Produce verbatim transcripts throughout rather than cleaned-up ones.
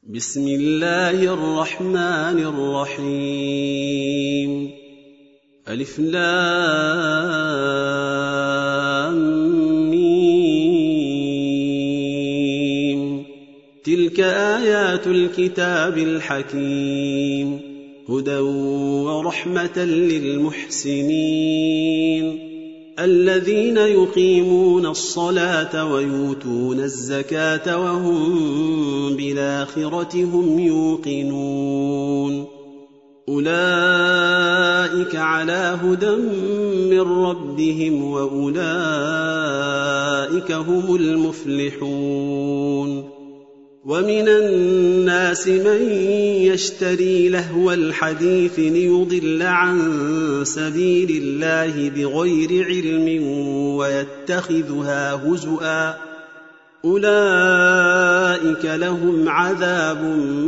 بسم الله الرحمن الرحيم. ألف لام ميم. تلك آيات الكتاب الحكيم، هدى ورحمة للمحسنين الذين يقيمون الصلاة ويؤتون الزكاة وهم بالآخرة هم يوقنون. أولئك على هدى من ربهم وأولئك هم المفلحون. ومن الناس من يشتري لهو الحديث ليضل عن سبيل الله بغير علم ويتخذها هزؤا، أولئك لهم عذاب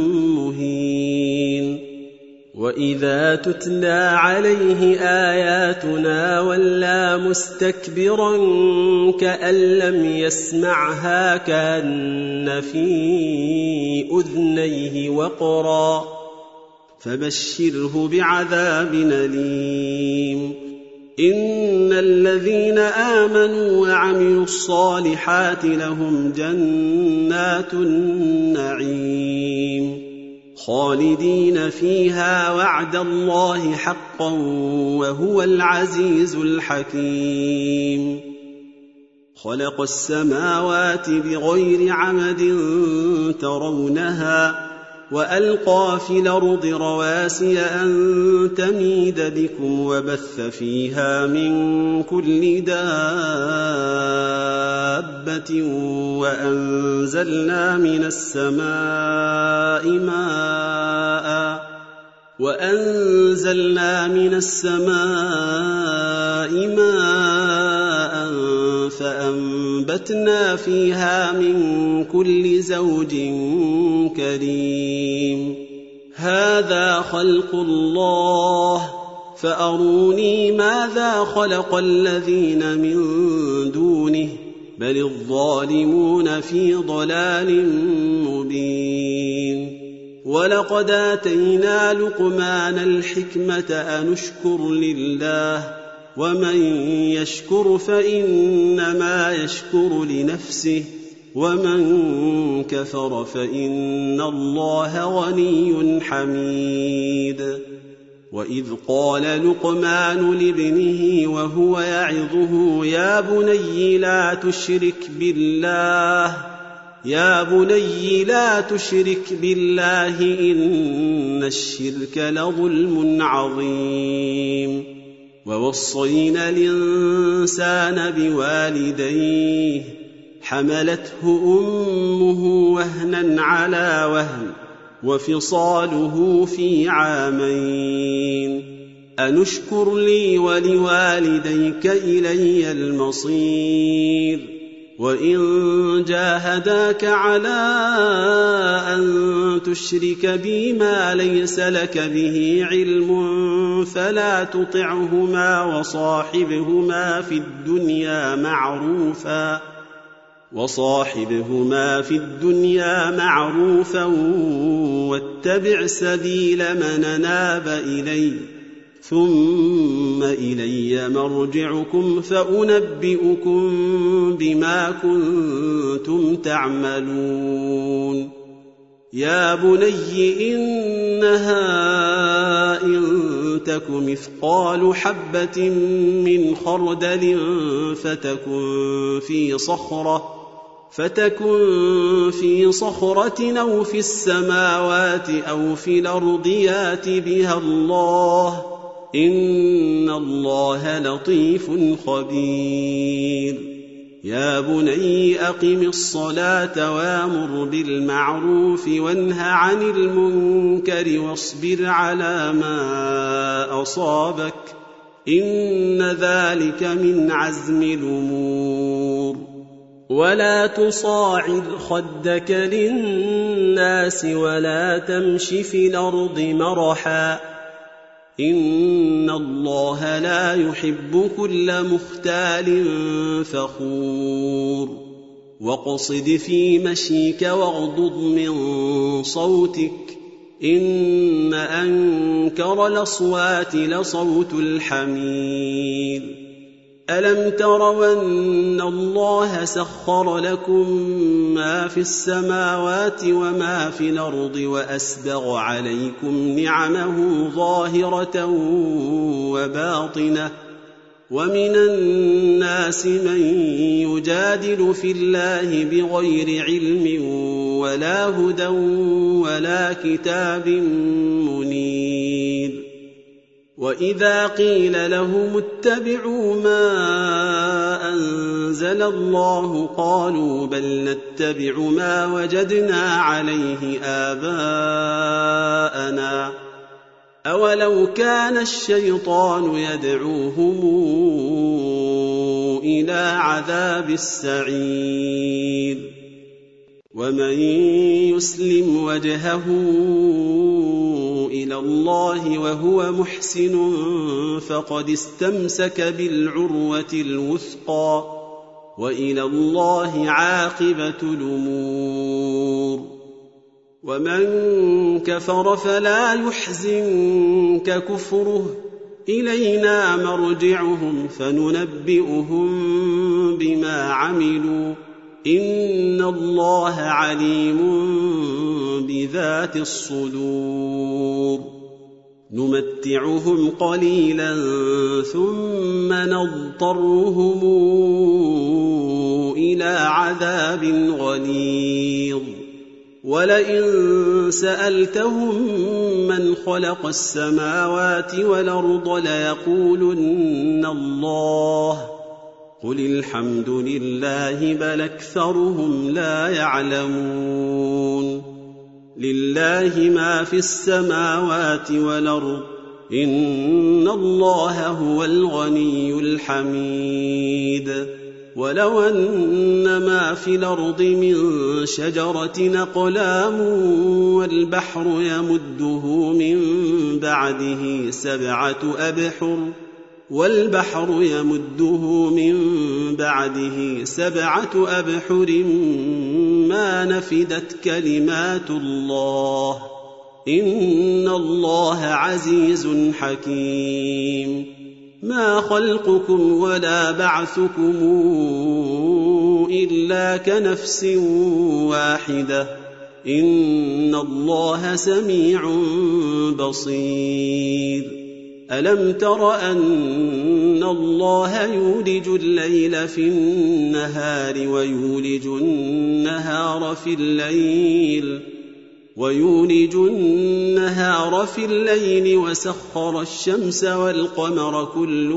مهين. وإذا تتلى عليه آياتنا ولى مستكبرا كأن لم يسمعها كأن في أذنيه وقرا، فبشره بعذاب أليم. إن الذين آمنوا وعملوا الصالحات لهم جنات النعيم خالدين فيها، وعد الله حقا وهو العزيز الحكيم. خلق السماوات بغير عمد ترونها، وألقى في الأرض رواسي أن تميد بكم، وبث فيها من كل دابة، وأنزلنا من السماء ماء وأنزلنا من السماء ماء فأنبتنا فيها من كل زوج كريم. هذا خلق الله، فأروني ماذا خلق الذين من دونه، بل الظالمون في ضلال مبين. ولقد آتينا لقمان الحكمة أن اشكر لله، ومن يشكر فإنما يشكر لنفسه، ومن كفر فإن الله غني حميد. وإذ قال لقمان لابنه وهو يعظه يا بني لا تشرك بالله يا بني لا تشرك بالله إن الشرك لظلم عظيم. ووصينا الإنسان بوالديه، حملته أمه وهنا على وهن، وفصاله في عامين، أن اشكر لي ولوالديك إلي المصير. وإن جاهداك على أن تشرك بي ما ليس لك به علم فلا تطعهما، وصاحبهما في الدنيا معروفا وصاحبهما في الدنيا معروفا واتبع سبيل من أناب إلي، ثم إلي مرجعكم فأنبئكم بما كنتم تعملون. يا بني إنها إن تك مثقال حبة من خردل فتكن في صخرة فتكن في صخرة أو في السماوات أو في الأرض يأت بها الله، إن الله لطيف خبير. يا بني أقم الصلاة وامر بالمعروف وانه عن المنكر واصبر على ما أصابك، إن ذلك من عزم الأمور. ولا تصاعد خدك للناس ولا تمش في الأرض مرحا، إن الله لا يحب كل مختال فخور. واقصد في مشيك واغضض من صوتك إن أنكر الأصوات لصوت الحمير ألم تروا أن الله سخر لكم ما في السماوات وما في الأرض وأسبغ عليكم نعمه ظاهرة وباطنة ومن الناس من يجادل في الله بغير علم ولا هدى ولا كتاب منير وإذا قيل لهم اتبعوا ما أنزل الله قالوا بل نتبع ما وجدنا عليه آباءنا أولو كان الشيطان يدعوهم إلى عذاب السعير ومن يسلم وجهه إلى الله وهو محسن فقد استمسك بالعروة الوثقى وإلى الله عاقبة الأمور ومن كفر فلا يحزنك كفره إلينا مرجعهم فننبئهم بما عملوا إن الله عليم بذات الصدور نمتعهم قليلا ثم نضطرهم إلى عذاب غليظ ولئن سألتهم من خلق السماوات والأرض ليقولن الله قل الحمد لله بل أكثرهم لا يعلمون لله ما في السماوات والأرض إن الله هو الغني الحميد ولو أن ما في الأرض من شجرة أقلام والبحر يمده من بعده سبعة أبحر والبحر يمده من بعده سبعة أبحر ما نفدت كلمات الله إن الله عزيز حكيم ما خلقكم ولا بعثكم إلا كنفس واحدة إن الله سميع بصير ألم تر أن الله يولج الليل في النهار ويولج النهار في الليل ويولج النهار في الليل وسخر الشمس والقمر كل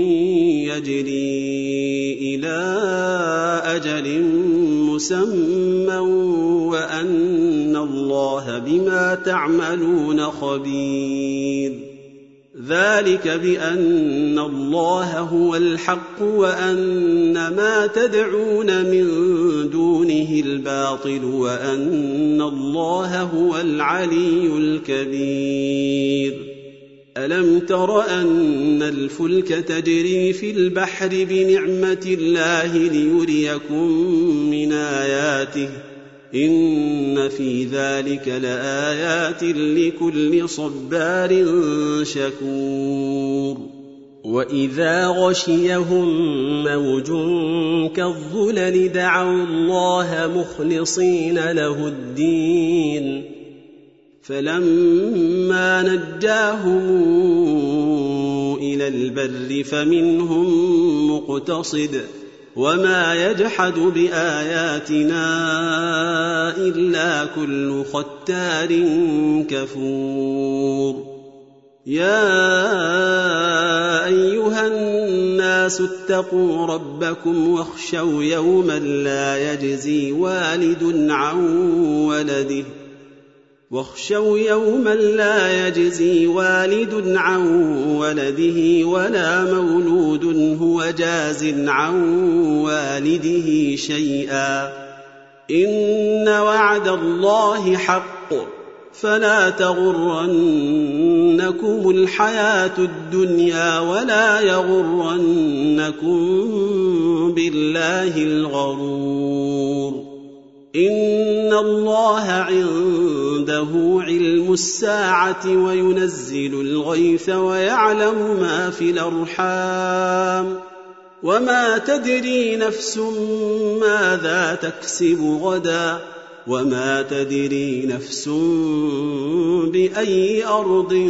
يجري إلى أجل مسمى وأن الله بما تعملون خبير ذلك بأن الله هو الحق وأن ما تدعون من دونه الباطل وأن الله هو العلي الكبير ألم تر أن الفلك تجري في البحر بنعمة الله ليريكم من آياته إن في ذلك لآيات لكل صبار شكور وإذا غشيهم موج كالظلل دعوا الله مخلصين له الدين فلما نجاهم إلى البر فمنهم مقتصد وما يجحد بآياتنا إلا كل ختار كفور يا أيها الناس اتقوا ربكم واخشوا يوما لا يجزي والد عن ولده واخشوا يوما لا يجزي والد عن ولده ولا مولود هو جاز عن والده شيئا إن وعد الله حق فلا تغرنكم الحياة الدنيا ولا يغرنكم بالله الغرور إن الله عنده علم الساعة وينزل الغيث ويعلم ما في الأرحام وما تدري نفس ماذا تكسب غدا وما تدري نفس بأي أرض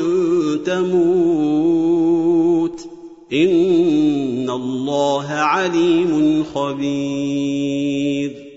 تموت إن الله عليم خبير